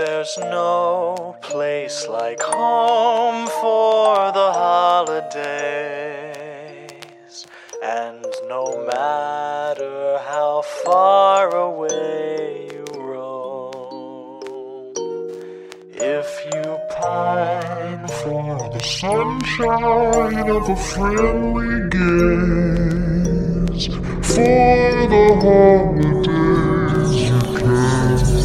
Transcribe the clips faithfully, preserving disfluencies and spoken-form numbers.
There's no place like home for the holidays, and no matter how far away you roam, if you pine for the sunshine of a friendly gaze, for the holidays you can.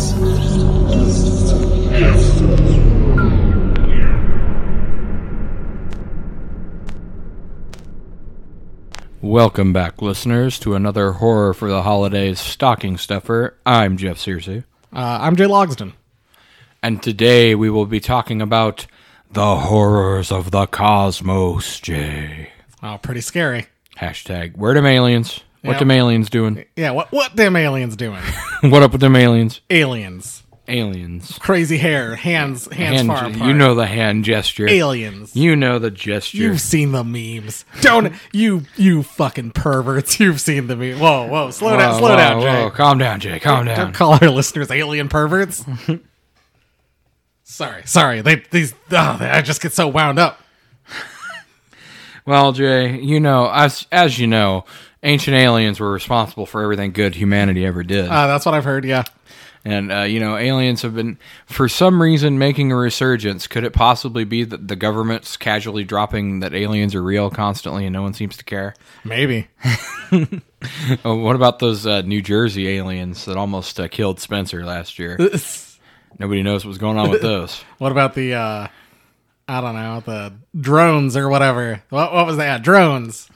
Welcome back, listeners, to another Horror for the Holidays stocking stuffer. I'm Jeff Searcy. Uh, I'm Jay Logsdon. And today we will be talking about the horrors of the cosmos, Jay. Oh, pretty scary. Hashtag, where them aliens? What Yeah. them aliens doing? Yeah, what what them aliens doing? What up with them aliens? Aliens. Aliens. Crazy hair, hands hands Hand, far apart. you know the hand gesture. Aliens. You know the gesture. You've seen the memes. Don't you you fucking perverts. You've seen the meme. Whoa, whoa, slow Whoa, down, slow whoa, down, Jay. whoa. Calm down, Jay. Calm down. Don't call our listeners alien perverts. sorry, sorry. They these oh, they, I just get so wound up. Well, Jay, you know, as as you know, ancient aliens were responsible for everything good humanity ever did. Uh, that's what I've heard, yeah. And, uh, you know, aliens have been, for some reason, making a resurgence. Could it possibly be that the government's casually dropping that aliens are real constantly and no one seems to care? Maybe. Oh, what about those uh, New Jersey aliens that almost uh, killed Spencer last year? Nobody knows what's going on with those. What about the uh I don't know, the drones or whatever. What what was that? Drones.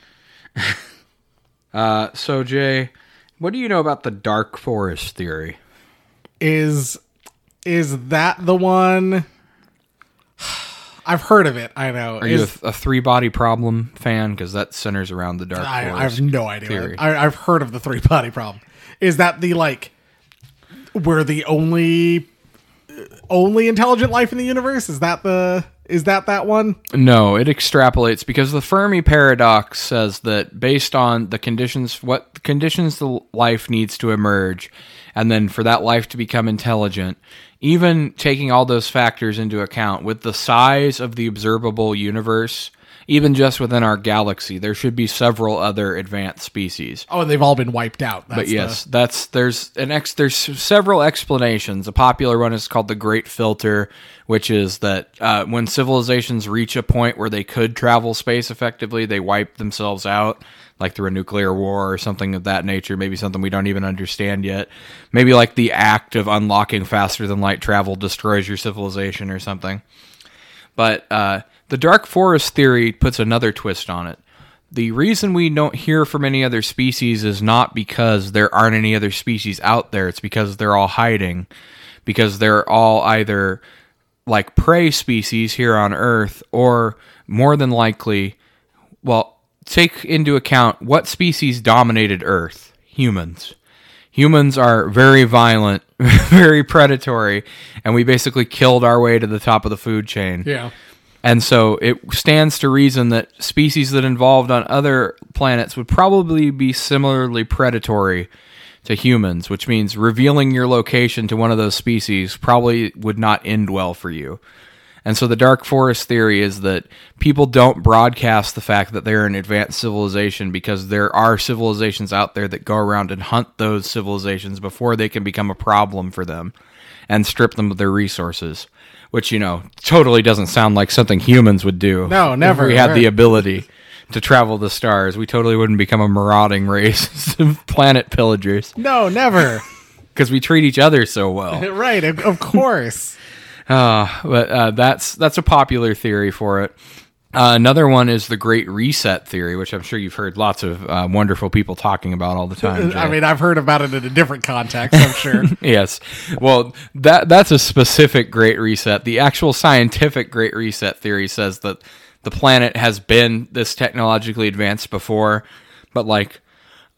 Uh, so, Jay, what do you know about the dark forest theory? Is is that the one? I've heard of it. I know. Are is, you a, a three-body problem fan? Because that centers around the dark I, forest I have no idea. theory. I, I've heard of the three body problem. Is that the like we're the only only intelligent life in the universe? Is that the is that that one? No, it extrapolates because the Fermi paradox says that based on the conditions, what conditions the life needs to emerge, and then for that life to become intelligent, even taking all those factors into account, with the size of the observable universe, even just within our galaxy, there should be several other advanced species. Oh, and they've all been wiped out. That's But yes, the, that's there's an ex there's several explanations. A popular one is called the Great Filter, which is that uh, when civilizations reach a point where they could travel space effectively, they wipe themselves out, like through a nuclear war or something of that nature. Maybe something we don't even understand yet. Maybe like the act of unlocking faster than light travel destroys your civilization or something. But uh, the dark forest theory puts another twist on it. The reason we don't hear from any other species is not because there aren't any other species out there. It's because they're all hiding. Because they're all either like prey species here on Earth, or more than likely, well, take into account what species dominated Earth. Humans. Humans are very violent, very predatory, and we basically killed our way to the top of the food chain. yeah. And so it stands to reason that species that evolved on other planets would probably be similarly predatory to humans, which means revealing your location to one of those species probably would not end well for you. And so the dark forest theory is that people don't broadcast the fact that they're an advanced civilization because there are civilizations out there that go around and hunt those civilizations before they can become a problem for them and strip them of their resources. Which, you know, totally doesn't sound like something humans would do. No, never. If we had Right. the ability to travel the stars, we totally wouldn't become a marauding race of planet pillagers No, never. because we treat each other so well. Right, of, of course. Uh, but uh, that's that's a popular theory for it. Uh, another one is the Great Reset theory, which I'm sure you've heard lots of uh, wonderful people talking about all the time. Jay. I mean, I've heard about it in a different context, I'm sure. Yes. Well, that that's a specific Great Reset. The actual scientific Great Reset theory says that the planet has been this technologically advanced before, but like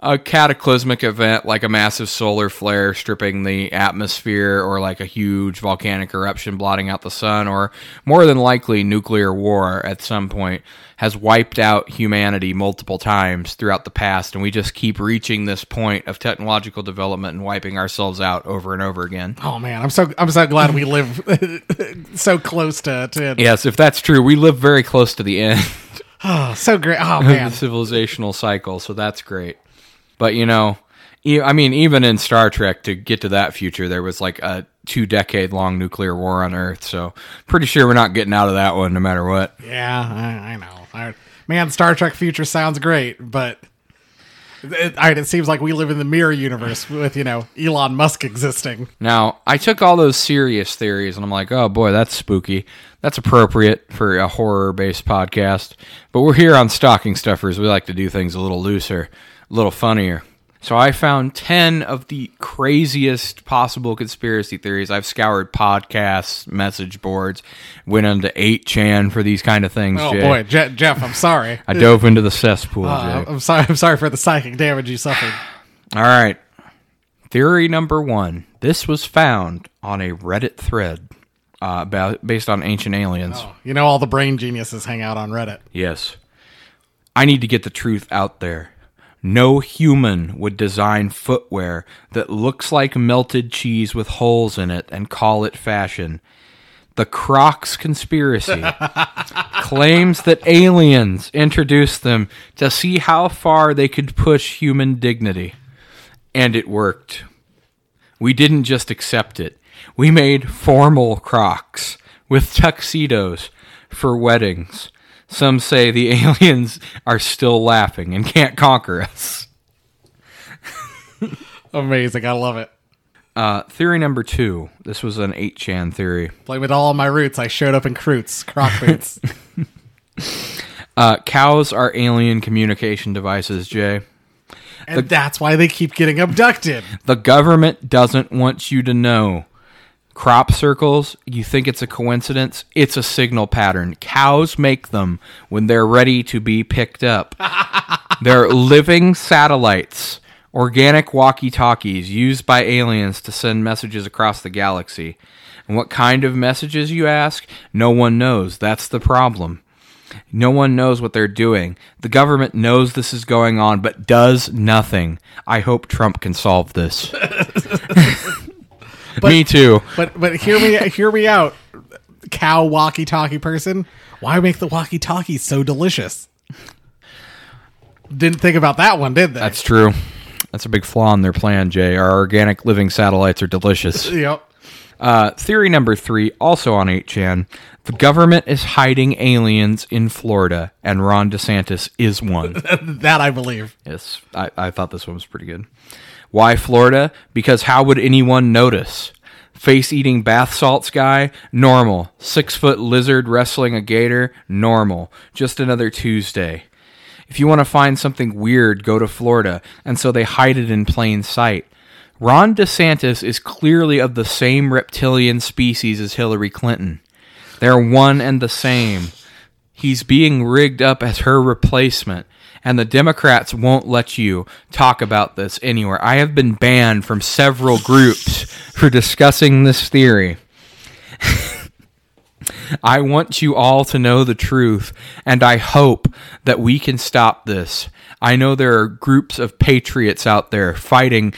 a cataclysmic event like a massive solar flare stripping the atmosphere, or like a huge volcanic eruption blotting out the sun, or more than likely nuclear war at some point, has wiped out humanity multiple times throughout the past, and we just keep reaching this point of technological development and wiping ourselves out over and over again. Oh man, I'm so I'm so glad we live so close to, to it. Yes, if that's true, we live very close to the end. Oh, so great. Oh of man. the civilizational cycle, so that's great. But, you know, e- I mean, even in Star Trek, to get to that future, there was like a two-decade-long nuclear war on Earth, so pretty sure we're not getting out of that one no matter what. Yeah, I, I know. I, man, Star Trek future sounds great, but it, I, it seems like we live in the mirror universe with, you know, Elon Musk existing. Now, I took all those serious theories, and I'm like, oh boy, that's spooky. That's appropriate for a horror-based podcast. But we're here on Stocking Stuffers. We like to do things a little looser, a little funnier. So I found ten of the craziest possible conspiracy theories. I've scoured podcasts, message boards, went into eight chan for these kind of things, Oh Jay. boy, Je- Jeff, I'm sorry. I dove into the cesspool, Uh, Jay. I'm sorry. I'm sorry for the psychic damage you suffered. All right. Theory number one. This was found on a Reddit thread uh, about, based on ancient aliens. Oh, you know, all the brain geniuses hang out on Reddit. Yes. I need to get the truth out there. No human would design footwear that looks like melted cheese with holes in it and call it fashion. The Crocs conspiracy claims that aliens introduced them to see how far they could push human dignity. And it worked. We didn't just accept it. We made formal Crocs with tuxedos for weddings. Some say the aliens are still laughing and can't conquer us. Amazing. I love it. Uh, theory number two. This was an eight chan theory. Blame it all on my roots. I showed up in Croots, Croc boots. Uh, cows are alien communication devices, Jay. And that's why they keep getting abducted. The government doesn't want you to know. Crop circles, you think it's a coincidence? It's a signal pattern. Cows make them when they're ready to be picked up. They're living satellites, organic walkie-talkies used by aliens to send messages across the galaxy. And what kind of messages, you ask? No one knows. That's the problem. No one knows what they're doing. The government knows this is going on, but does nothing. I hope Trump can solve this. But, Me too. But but hear me hear me out, cow walkie-talkie person. Why make the walkie-talkie so delicious? Didn't think about that one, did they? That's true. That's a big flaw in their plan, Jay. Our organic living satellites are delicious. Yep. Uh, theory number three, also on eight chan. The government is hiding aliens in Florida, and Ron DeSantis is one. That I believe. Yes, I, I thought this one was pretty good. Why Florida? Because how would anyone notice? Face-eating bath salts guy? Normal. Six-foot lizard wrestling a gator? Normal. Just another Tuesday. If you want to find something weird, go to Florida. And so they hide it in plain sight. Ron DeSantis is clearly of the same reptilian species as Hillary Clinton. They're one and the same. He's being rigged up as her replacement. And the Democrats won't let you talk about this anywhere. I have been banned from several groups for discussing this theory. I want you all to know the truth, and I hope that we can stop this. I know there are groups of patriots out there fighting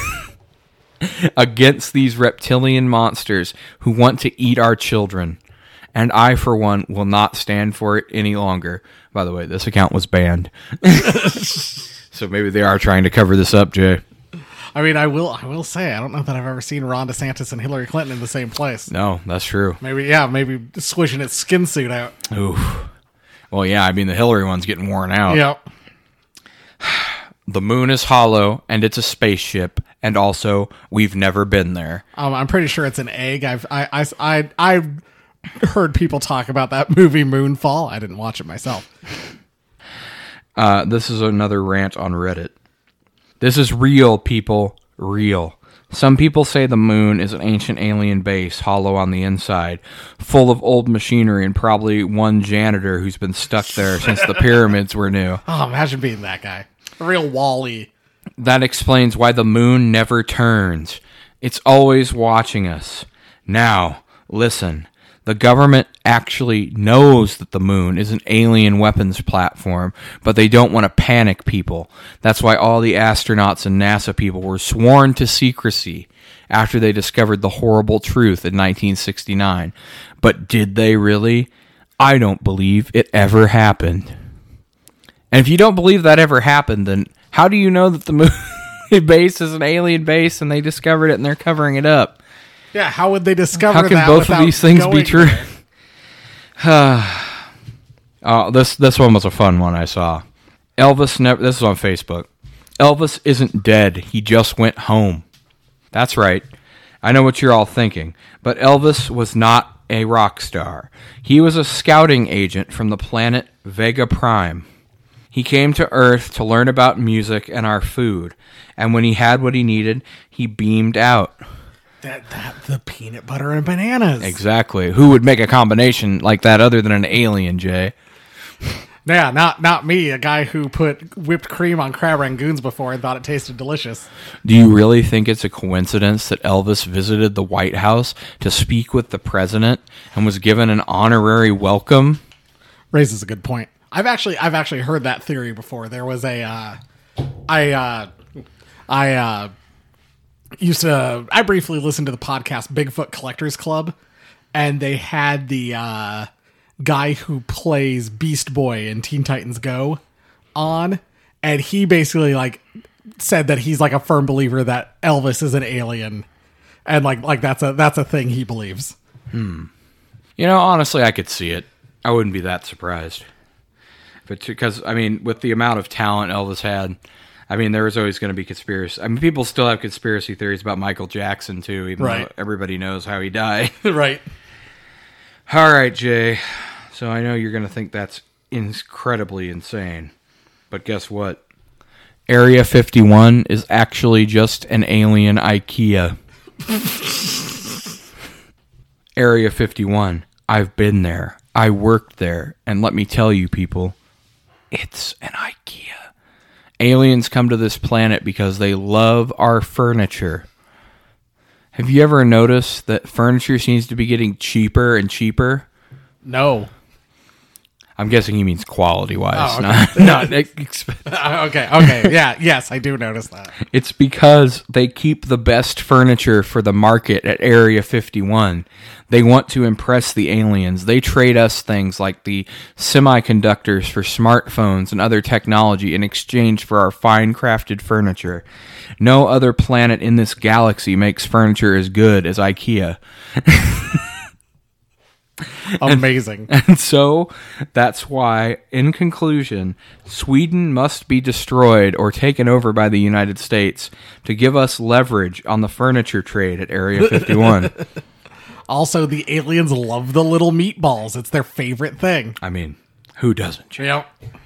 against these reptilian monsters who want to eat our children. And I, for one, will not stand for it any longer. By the way, this account was banned. So maybe they are trying to cover this up, Jay. I mean, I will I will say, I don't know that I've ever seen Ron DeSantis and Hillary Clinton in the same place. No, that's true. Maybe, yeah, maybe swishing its skin suit out. Oof. Well, yeah, I mean, the Hillary one's getting worn out. Yep. The moon is hollow, and it's a spaceship, and also, we've never been there. Um, I'm pretty sure it's an egg. I've I, I, I, I've heard people talk about that movie Moonfall. I didn't watch it myself. Uh, this is another rant on Reddit. This is real, people. Real. Some people say the moon is an ancient alien base, hollow on the inside, full of old machinery and probably one janitor who's been stuck there since the pyramids were new. Oh, imagine being that guy. A real Wall-E. That explains why the moon never turns. It's always watching us. Now, listen. The government actually knows that the moon is an alien weapons platform, but they don't want to panic people. That's why all the astronauts and NASA people were sworn to secrecy after they discovered the horrible truth in nineteen sixty-nine. But did they really? I don't believe it ever happened. And if you don't believe that ever happened, then how do you know that the moon base is an alien base and they discovered it and they're covering it up? Yeah, how would they discover How can that both of without these things be going true? there? Oh, this this one was a fun one I saw. Elvis never. This is on Facebook. Elvis isn't dead. He just went home. That's right. I know what you're all thinking, but Elvis was not a rock star. He was a scouting agent from the planet Vega Prime. He came to Earth to learn about music and our food, and when he had what he needed, he beamed out. That that the peanut butter and bananas. Exactly. Who would make a combination like that other than an alien, Jay? Yeah, not not me, a guy who put whipped cream on crab rangoons before and thought it tasted delicious. Do you really think it's a coincidence that Elvis visited the White House to speak with the president and was given an honorary welcome? Raises a good point. I've actually I've actually heard that theory before. There was a uh, I uh, I uh, used to I briefly listened to the podcast Bigfoot Collectors Club, and they had the uh, guy who plays Beast Boy in Teen Titans Go on, and he basically like said that he's like a firm believer that Elvis is an alien, and like like that's a that's a thing he believes. Hmm. You know, honestly, I could see it. I wouldn't be that surprised. But because I mean, with the amount of talent Elvis had, I mean, there was always going to be conspiracy. I mean, people still have conspiracy theories about Michael Jackson too, even right. though everybody knows how he died. Right. All right, Jay. So I know you're going to think that's incredibly insane, but guess what? Area fifty-one is actually just an alien IKEA. Area fifty-one. I've been there. I worked there. And let me tell you, people, it's an IKEA. Aliens come to this planet because they love our furniture. Have you ever noticed that furniture seems to be getting cheaper and cheaper? No. I'm guessing he means quality-wise, oh, okay. not, not expensive. okay, okay, yeah, yes, I do notice that. It's because they keep the best furniture for the market at Area fifty-one. They want to impress the aliens. They trade us things like the semiconductors for smartphones and other technology in exchange for our fine-crafted furniture. No other planet in this galaxy makes furniture as good as IKEA. Amazing. And, and so, that's why, in conclusion, Sweden must be destroyed or taken over by the United States to give us leverage on the furniture trade at Area fifty-one. Also, the aliens love the little meatballs. It's their favorite thing. I mean, who doesn't? Yep.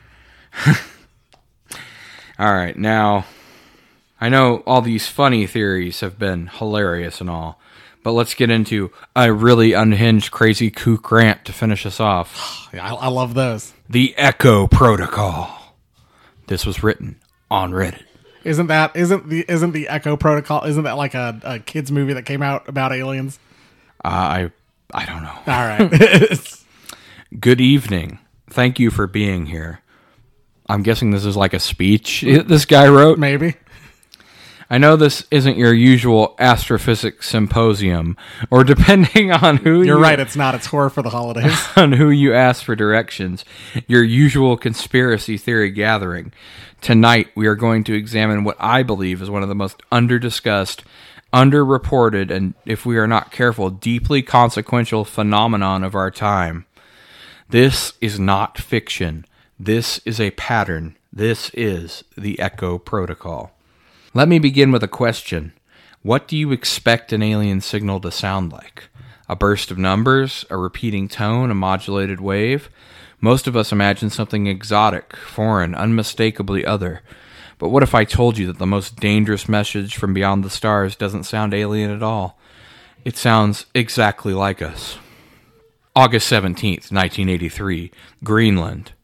All right, now, I know all these funny theories have been hilarious and all, but let's get into a really unhinged, crazy kook rant to finish us off. I, I love those. The Echo Protocol. This was written on Reddit. Isn't that isn't the isn't the Echo Protocol? Isn't that like a, a kids movie that came out about aliens? Uh, I I don't know. All right. Good evening. Thank you for being here. I'm guessing this is like a speech this guy wrote. Maybe. I know this isn't your usual astrophysics symposium, or depending on who You're you, right, it's not. It's horror for the holidays. on who you ask for directions, your usual conspiracy theory gathering. Tonight, we are going to examine what I believe is one of the most underdiscussed, underreported, and, if we are not careful, deeply consequential phenomenon of our time. This is not fiction. This is a pattern. This is the Echo Protocol. Let me begin with a question. What do you expect an alien signal to sound like? A burst of numbers? A repeating tone? A modulated wave? Most of us imagine something exotic, foreign, unmistakably other. But what if I told you that the most dangerous message from beyond the stars doesn't sound alien at all? It sounds exactly like us. August seventeenth, nineteen eighty-three, Greenland.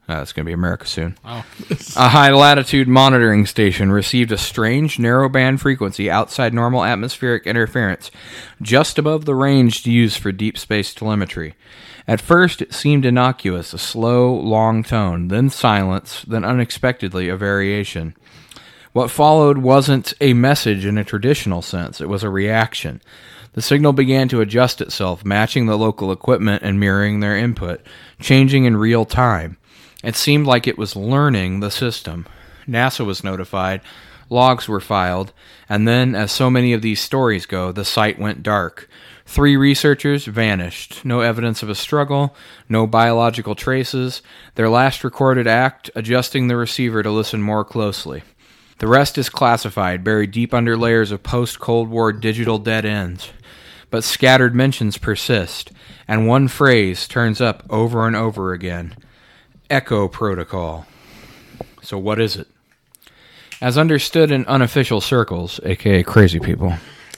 Uh, it's going to be America soon. Oh. A high-latitude monitoring station received a strange narrowband frequency outside normal atmospheric interference, just above the range used for deep space telemetry. At first, it seemed innocuous, a slow, long tone, then silence, then unexpectedly a variation. What followed wasn't a message in a traditional sense. It was a reaction. The signal began to adjust itself, matching the local equipment and mirroring their input, changing in real time. It seemed like it was learning the system. NASA was notified, logs were filed, and then, as so many of these stories go, the site went dark. Three researchers vanished. No evidence of a struggle, no biological traces. Their last recorded act, adjusting the receiver to listen more closely. The rest is classified, buried deep under layers of post-Cold War digital dead ends. But scattered mentions persist, and one phrase turns up over and over again. Echo Protocol. So what is it? As understood in unofficial circles, aka crazy people,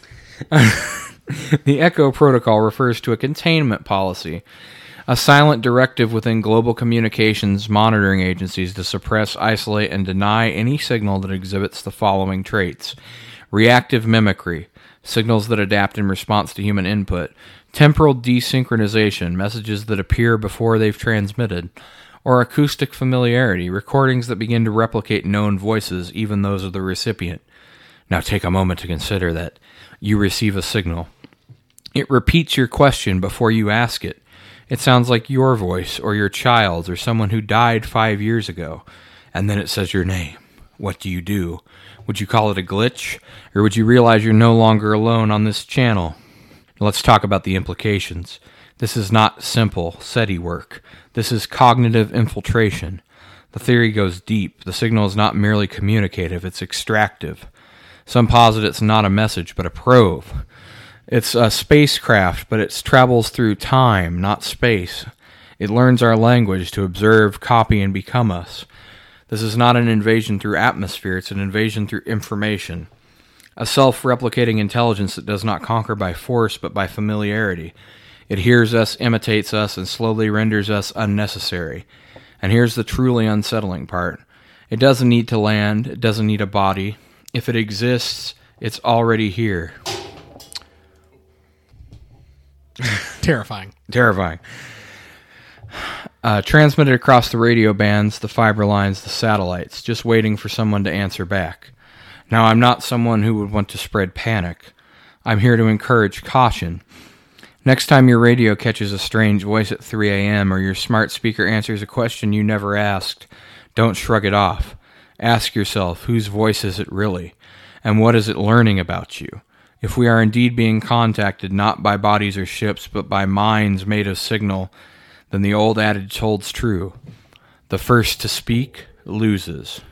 the Echo Protocol refers to a containment policy, a silent directive within global communications monitoring agencies to suppress, isolate, and deny any signal that exhibits the following traits: reactive mimicry, signals that adapt in response to human input; temporal desynchronization, messages that appear before they've transmitted; or acoustic familiarity, recordings that begin to replicate known voices, even those of the recipient. Now take a moment to consider that you receive a signal. It repeats your question before you ask it. It sounds like your voice, or your child's, or someone who died five years ago. And then it says your name. What do you do? Would you call it a glitch? Or would you realize you're no longer alone on this channel? Let's talk about the implications. This is not simple SETI work. This is cognitive infiltration. The theory goes deep. The signal is not merely communicative, it's extractive. Some posit it's not a message, but a probe. It's a spacecraft, but it travels through time, not space. It learns our language to observe, copy, and become us. This is not an invasion through atmosphere, it's an invasion through information. A self-replicating intelligence that does not conquer by force, but by familiarity. It hears us, imitates us, and slowly renders us unnecessary. And here's the truly unsettling part. It doesn't need to land. It doesn't need a body. If it exists, it's already here. Terrifying. Terrifying. Uh, transmitted across the radio bands, the fiber lines, the satellites, just waiting for someone to answer back. Now, I'm not someone who would want to spread panic. I'm here to encourage caution. Next time your radio catches a strange voice at three a.m. or your smart speaker answers a question you never asked, don't shrug it off. Ask yourself, whose voice is it really? And what is it learning about you? If we are indeed being contacted not by bodies or ships, but by minds made of signal, then the old adage holds true. The first to speak loses.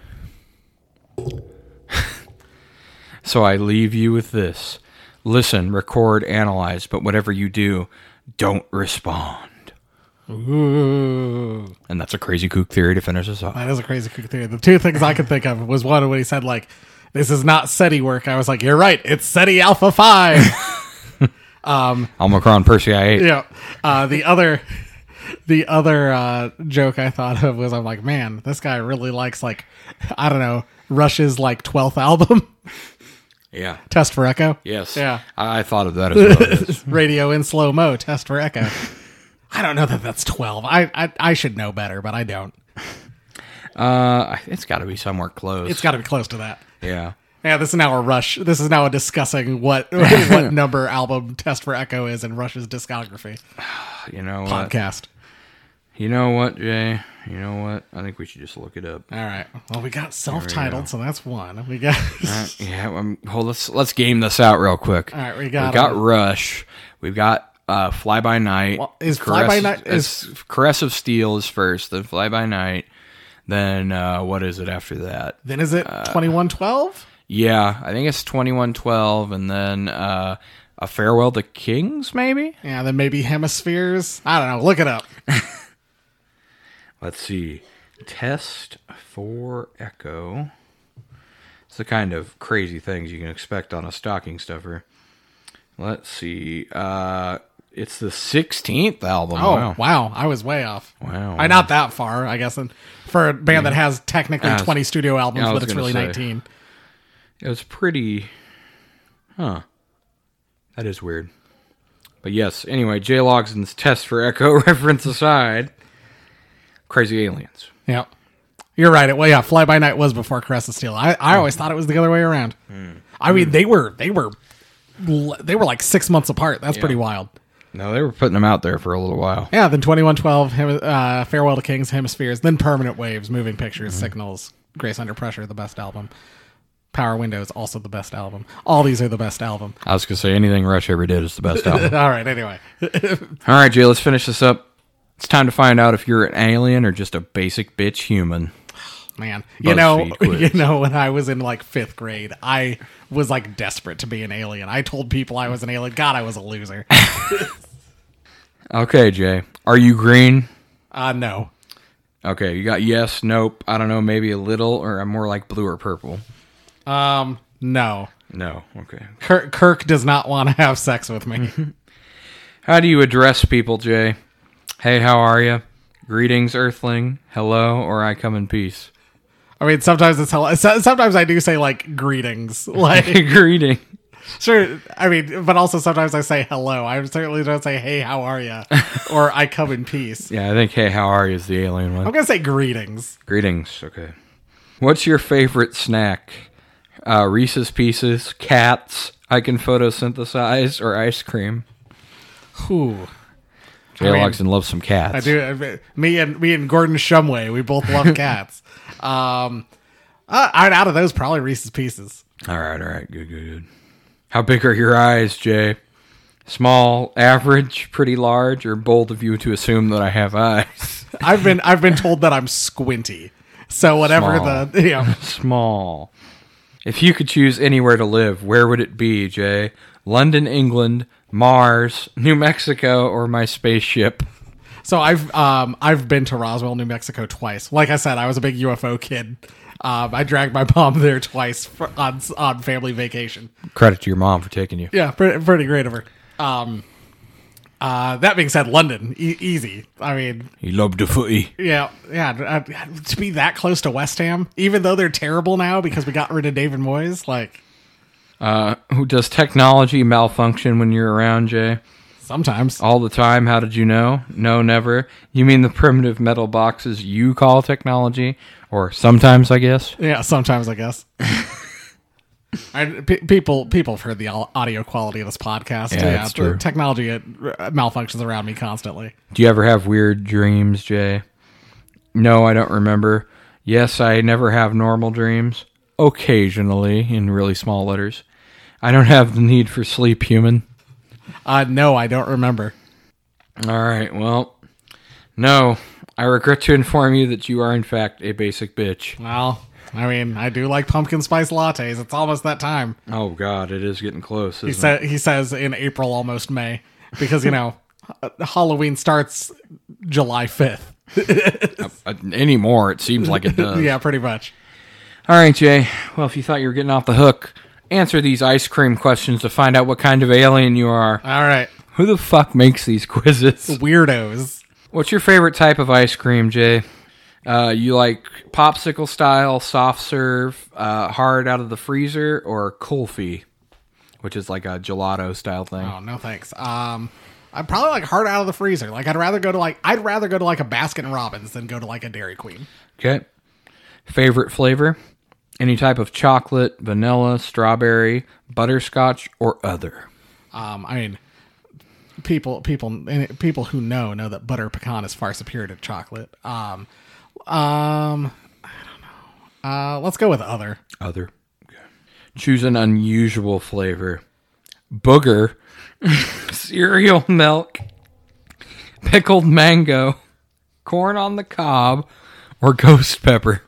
So I leave you with this. Listen, record, analyze, but whatever you do, don't respond. Ooh. And that's a crazy kook theory to finish us off. That is a crazy kook theory. The two things I could think of was one when he said, like, this is not SETI work. I was like, you're right. It's SETI Alpha five. um, Omicron Persei eight. Yeah. Uh, the other... The other uh, joke I thought of was, I'm like, man, this guy really likes, like, I don't know, Rush's, like, twelfth album. Yeah. Test for Echo. Yes. Yeah. I, I thought of that as well. Radio in slow-mo, Test for Echo. I don't know that that's twelve. I I, I should know better, but I don't. Uh, it's got to be somewhere close. It's got to be close to that. Yeah. Yeah, this is now a Rush. This is now a discussing what what number album Test for Echo is in Rush's discography. You know what? Podcast. You know what, Jay? You know what? I think we should just look it up. All right. Well, we got self-titled, go. so that's one. We got. Uh, yeah. Um, hold. Let's let's game this out real quick. All right, we got. We got um, Rush. We've got uh, Fly By Night. Well, is Fly By Night is is Caress of Steel is first. Then Fly By Night. Then uh, what is it after that? Then is it twenty-one twelve? Yeah, I think it's twenty-one twelve, and then uh, A Farewell to Kings, maybe. Yeah, then maybe Hemispheres. I don't know. Look it up. Let's see. Test for Echo. It's the kind of crazy things you can expect on a stocking stuffer. Let's see. Uh, It's the sixteenth album. Oh, wow. wow. I was way off. Wow. I not that far, I guess. And for a band that has technically I was- twenty studio albums, yeah, I was but it's gonna really say. nineteen. It was pretty... Huh. That is weird. But yes, anyway, Jay Logson's test for Echo reference aside, Crazy Aliens. Yeah. You're right. It, well, yeah, Fly By Night was before Caress of Steel. I, I always thought it was the other way around. I mean, they were they were they were like six months apart. That's Yeah. pretty wild. No, they were putting them out there for a little while. Yeah, then twenty-one twelve, Hem- uh, Farewell to Kings, Hemispheres, then Permanent Waves, Moving Pictures, Signals, Grace Under Pressure, the best album. Power Windows, also the best album. All these are the best album. I was going to say, anything Rush ever did is the best album. All right, anyway. All right, Jay, let's finish this up. It's time to find out if you're an alien or just a basic bitch human. Man, you know, BuzzFeed quiz. you know, when I was in like fifth grade, I was like desperate to be an alien. I told people I was an alien. God, I was a loser. Okay, Jay. Are you green? Uh, no. Okay, you got yes, nope, I don't know, maybe a little, or I'm more like blue or purple. Um, no. No, okay. Kirk, Kirk does not want to have sex with me. How do you address people, Jay? Hey, how are you? Greetings, Earthling. Hello, or I come in peace. I mean, sometimes it's hell. so- Sometimes I do say like greetings, like Greeting. sure. I mean, but also sometimes I say hello. I certainly don't say hey, how are you, or I come in peace. Yeah, I think hey, how are you is the alien one. I'm gonna say greetings. Greetings, okay. What's your favorite snack? Uh, Reese's Pieces, cats, I can photosynthesize, or ice cream? Whew. Jay I mean, Logson loves some cats. I do. I- Me and me and Gordon Shumway, we both love cats. um, uh, out of those, probably Reese's Pieces. All right, all right, good, good, good. How big are your eyes, Jay? Small, average, pretty large, or bold of you to assume that I have eyes? I've been I've been told that I'm squinty. So whatever Small. the you know, Small. If you could choose anywhere to live, where would it be, Jay? London, England, Mars, New Mexico, or my spaceship? so I've um I've been to Roswell, New Mexico twice. Like I said, I was a big U F O kid. Um, I dragged my mom there twice for, on on family vacation. Credit to your mom for taking you. Yeah, pretty, pretty great of her. Um, uh, that being said, London, e- easy. I mean, He loved the footy. yeah, yeah. Uh, to be that close to West Ham, even though they're terrible now because we got rid of David Moyes, like Uh, who does technology malfunction when you're around, Jay? sometimes. All the time. How did you know? No, never. You mean the primitive metal boxes you call technology? Or sometimes, I guess. Yeah, sometimes I guess. I, pe- people people have heard the au- audio quality of this podcast. Yeah, it's the true. Technology it, uh, malfunctions around me constantly. Do you ever have weird dreams, Jay? No, I don't remember. Yes, I never have normal dreams. Occasionally, in really small letters. I don't have the need for sleep, human. Uh, no, I don't remember. All right, well, no. I regret to inform you that you are, in fact, a basic bitch. Well, I mean, I do like pumpkin spice lattes. It's almost that time. Oh, God, it is getting close, isn't He said he says in April, almost May, because you know Halloween starts July fifth. it? Uh, anymore, it seems like it does. Yeah, pretty much. All right, Jay. Well, if you thought you were getting off the hook, answer these ice cream questions to find out what kind of alien you are. All right, Who the fuck makes these quizzes? weirdos. What's your favorite type of ice cream, Jay? Uh, you like popsicle style, soft serve, uh, hard out of the freezer, or kulfi, which is like a gelato style thing? Oh no, thanks. Um, I probably like hard out of the freezer. Like I'd rather go to like I'd rather go to like a Baskin Robbins than go to like a Dairy Queen. Okay. Favorite flavor? Any type of chocolate, vanilla, strawberry, butterscotch, or other? Um, I mean, people people people who know know that butter pecan is far superior to chocolate. Um, um, I don't know. Uh, let's go with other. Other. Okay. Choose an unusual flavor. Booger, cereal milk, pickled mango, corn on the cob, or ghost pepper.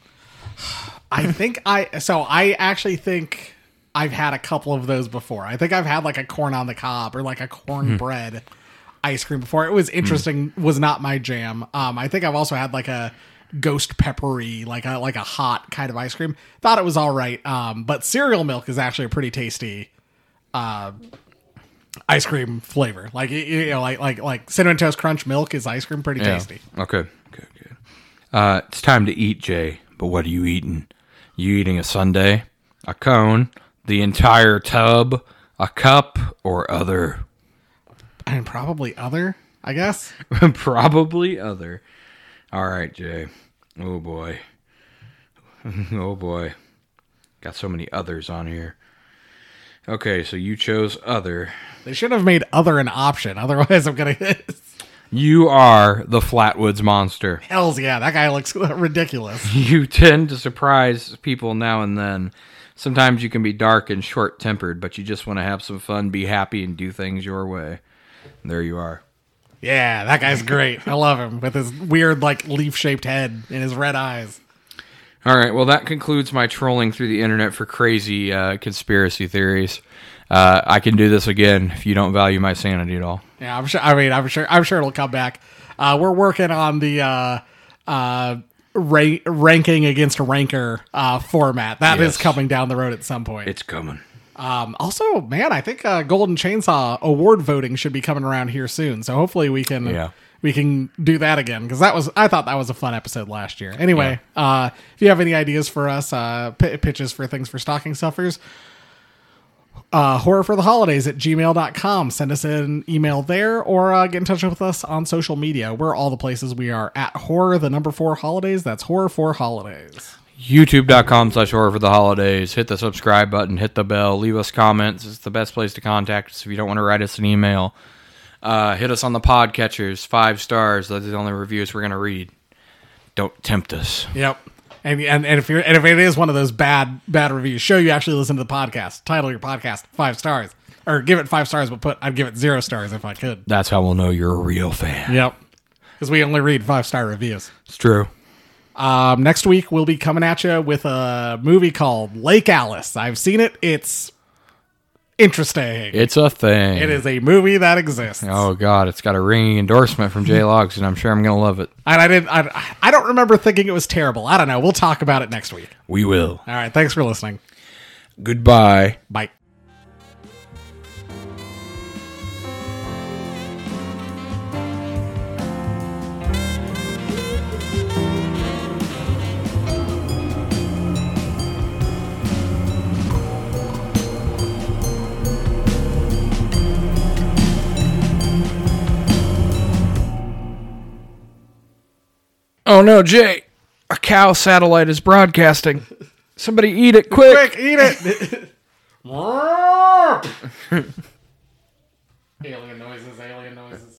I think I so I actually think I've had a couple of those before. I think I've had like a corn on the cob or like a cornbread ice cream before. It was interesting. Was not my jam. Um, I think I've also had like a ghost peppery, like a like a hot kind of ice cream. Thought it was all right. Um, but cereal milk is actually a pretty tasty, uh, ice cream flavor. Like you you know, like like like Cinnamon Toast Crunch milk is ice cream, pretty Yeah. tasty. Okay. Good. Good. Uh, it's time to eat, Jay. But what are you eating? You eating a sundae, a cone, the entire tub, a cup, or other? And probably other, I guess. Probably other. All right, Jay. Oh boy. Oh boy. Got so many others on here. Okay, so you chose other. They should have made other an option. Otherwise, I'm gonna. You are the Flatwoods Monster. Hells yeah, that guy looks ridiculous. You tend to surprise people now and then. Sometimes you can be dark and short-tempered, but you just want to have some fun, be happy, and do things your way. And there you are. Yeah, that guy's great. I love him with his weird, like leaf-shaped head and his red eyes. All right, well, that concludes my trolling through the internet for crazy uh, conspiracy theories. Uh, I can do this again if you don't value my sanity at all. Yeah, I'm sure. I mean, I'm sure. I'm sure it'll come back. Uh, we're working on the uh, uh, ra- ranking against ranker uh, format. That Yes. is coming down the road at some point. It's coming. Um, also, man, I think uh, Golden Chainsaw award voting should be coming around here soon. So hopefully we can Yeah. we can do that again, because that was I thought that was a fun episode last year. Anyway, uh, if you have any ideas for us, uh, p- pitches for things for stocking stuffers, uh, horror for the holidays at gmail dot com. Send us an email there, or uh, get in touch with us on social media. We're all the places. We are at horror the number four holidays. That's horror for holidays. YouTube.com slash horror for the holidays. Hit the subscribe button. Hit the bell. Leave us comments. It's the best place to contact us if you don't want to write us an email. Uh, hit us on the podcatchers. Five stars. Those are the only reviews we're going to read. Don't tempt us. Yep. And, and and if you're and if it is one of those bad bad reviews, show you actually listen to the podcast. Title your podcast five stars, or give it five stars, but put I'd give it zero stars if I could. That's how we'll know you're a real fan. Yep. Because we only read five star reviews. It's true. Um, next week we'll be coming at you with a movie called Lake Alice. I've seen it. It's interesting. It's a thing. It is a movie that exists. Oh, God. It's got a ringing endorsement from J Logs, and I'm sure I'm going to love it. And I didn't. I, I don't remember thinking it was terrible. I don't know. We'll talk about it next week. We will. All right. Thanks for listening. Goodbye. Bye. Oh, no, Jay. A cow satellite is broadcasting. Somebody eat it quick. Quick, eat it. Alien noises, alien noises.